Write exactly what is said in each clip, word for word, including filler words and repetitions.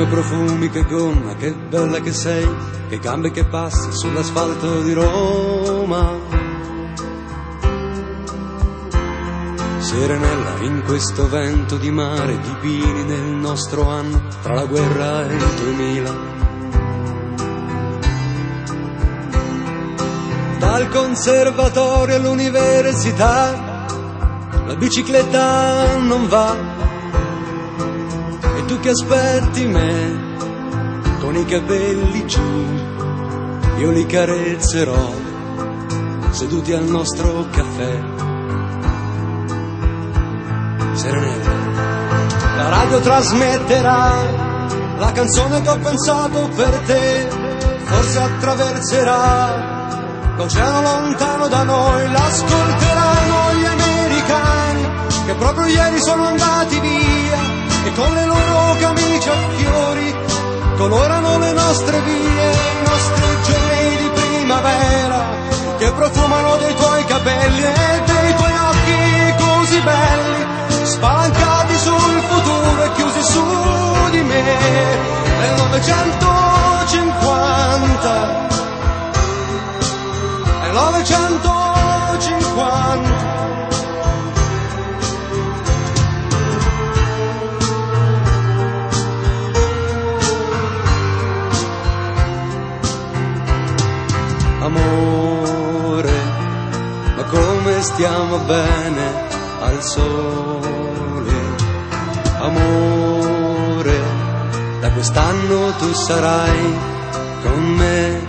come profumi, che gomma, che bella che sei, che gambe che passi sull'asfalto di Roma. Serenella, in questo vento di mare, di pini nel nostro anno, tra la guerra e il duemila. Dal conservatorio all'università, la bicicletta non va. E tu che aspetti me, con i capelli giù, io li carezzerò, seduti al nostro caffè. Serenella, la radio trasmetterà la canzone che ho pensato per te, forse attraverserà l'oceano lontano da noi, l'ascolteranno gli americani che proprio ieri sono andati via e con le loro camicie a fiori colorano le nostre vie, i nostri giorni di primavera che profumano dei tuoi capelli e dei tuoi occhi così belli, spalancati sul futuro e chiusi su di me. Nel novecentocinquanta, nel novecentocinquanta. Amore, ma come stiamo bene al sole. Amore, da quest'anno tu sarai con me.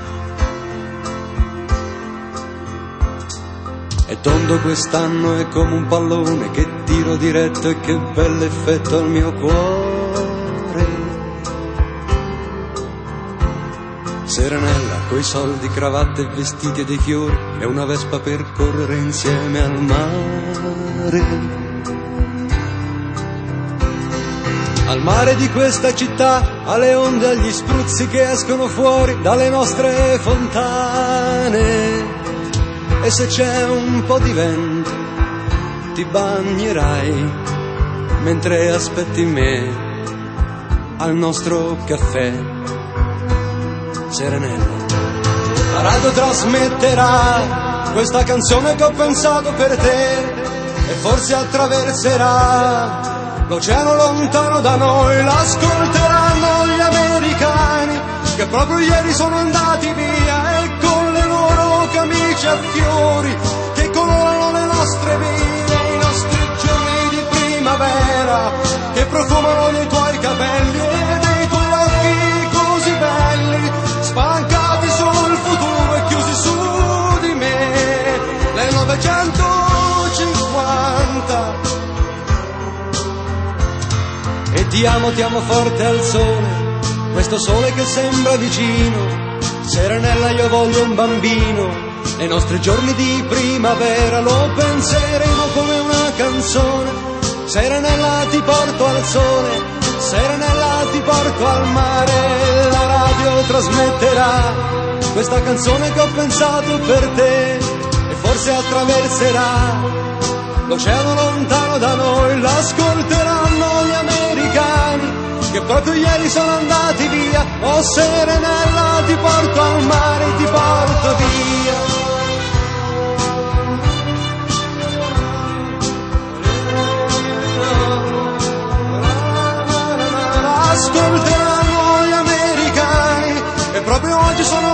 È tondo quest'anno, è come un pallone che tiro diretto e che bell'effetto al mio cuore. Serenella, coi soldi, cravatte e vestiti e dei fiori, e una vespa per correre insieme al mare. Al mare di questa città, alle onde, agli spruzzi che escono fuori dalle nostre fontane. E se c'è un po' di vento, ti bagnerai mentre aspetti me al nostro caffè. Serenella, la radio trasmetterà questa canzone che ho pensato per te e forse attraverserà l'oceano lontano da noi, l'ascolteranno gli americani che proprio ieri sono andati via e con le loro camicie a fiori che colorano le nostre vie, i nostri giorni di primavera che profumano dei tuoi capelli e dei tuoi occhi così belli, spalancati sul futuro e chiusi su di me. Nel novecentocinquanta. E ti amo, ti amo forte al sole, questo sole che sembra vicino. Serenella, io voglio un bambino, nei nostri giorni di primavera lo penseremo come una canzone. Serenella, ti porto al sole, Serenella, ti porto al mare. La radio trasmetterà questa canzone che ho pensato per te e forse attraverserà l'oceano lontano da noi, l'ascolteranno gli americani che proprio ieri sono andati via. Oh Serenella, ti porto al mare, ti porto via. Ascolteranno gli americani e proprio oggi sono